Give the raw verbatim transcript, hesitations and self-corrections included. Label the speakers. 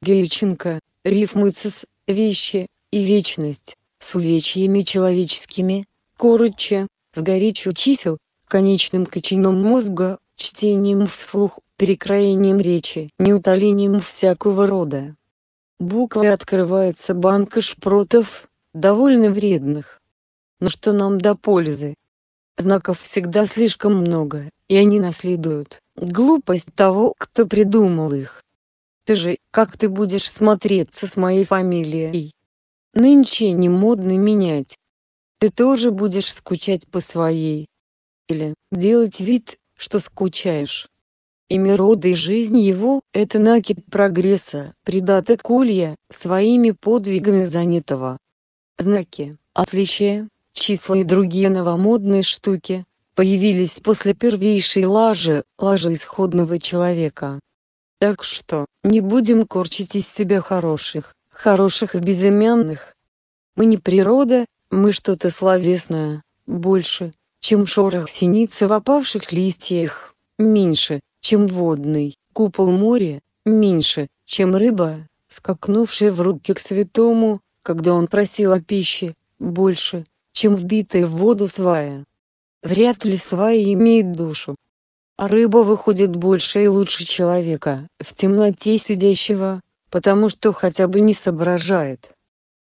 Speaker 1: Гельченко, рифмуется с «вещи» и «вечность», с увечьями человеческими, короче, с горечью чисел, конечным кочаном мозга, чтением вслух, перекроением речи, неутолением всякого рода. Буквой открывается банка шпротов, довольно вредных. Но что нам до пользы? Знаков всегда слишком много, и они наследуют глупость того, кто придумал их. Ты же, как ты будешь смотреться с моей фамилией? Нынче не модно менять. Ты тоже будешь скучать по своей. Или делать вид, что скучаешь. Имя рода и жизнь его – это накид прогресса, придаток улья, своими подвигами занятого. Знаки, отличия, числа и другие новомодные штуки появились после первейшей лажи, лажи исходного человека. Так что, не будем корчить из себя хороших, хороших и безымянных. Мы не природа, мы что-то словесное, больше, чем шорох синицы в опавших листьях, меньше, чем водный купол моря, меньше, чем рыба, скакнувшая в руки к святому, когда он просил о пище, больше, чем вбитая в воду свая. Вряд ли свая имеет душу. А рыба выходит больше и лучше человека, в темноте сидящего, потому что хотя бы не соображает.